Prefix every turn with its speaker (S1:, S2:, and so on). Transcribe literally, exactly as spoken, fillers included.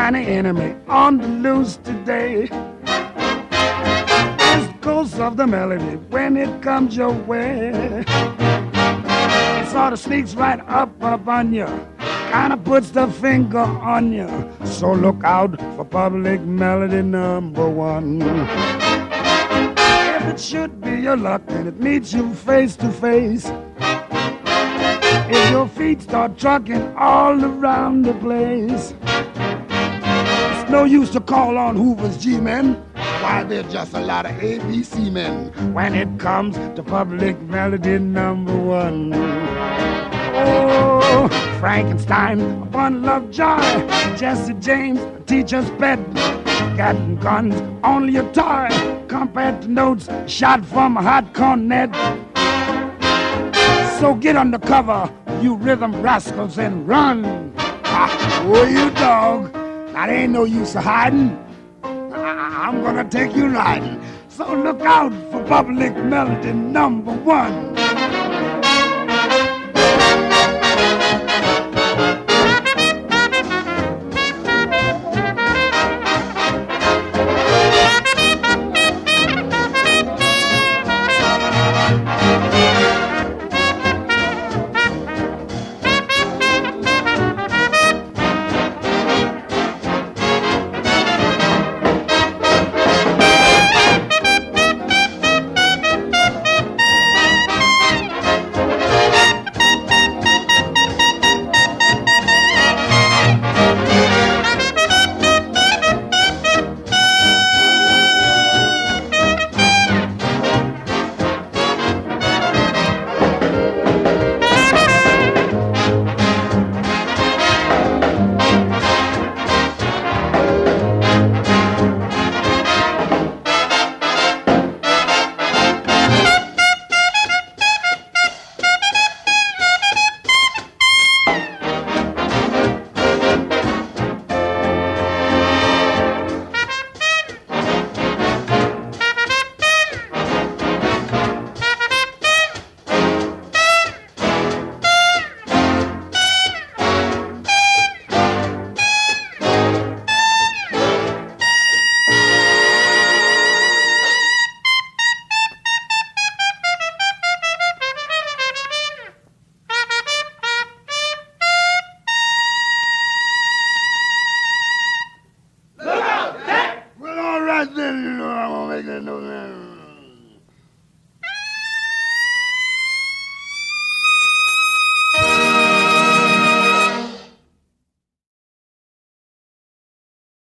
S1: find an enemy on the loose today. It's the ghost of the melody when it comes your way. It sort of sneaks right up up on you, kind of puts the finger on you. So look out for Public Melody number one. If it should be your luck and it meets you face to face, if your feet start trucking all around the place, it's no use to call on Hoover's G-men. Why, they're just a lot of A B C men when it comes to Public Melody number one. Oh, Frankenstein, a bundle of joy. Jesse James, a teacher's pet. Cat and guns, only a toy compared to notes shot from a hot cornet. So get under cover, you rhythm rascals, and run. Ah, oh, you dog. Now, there ain't no use of hiding. I- I'm gonna take you riding. So look out for Public Melody number one.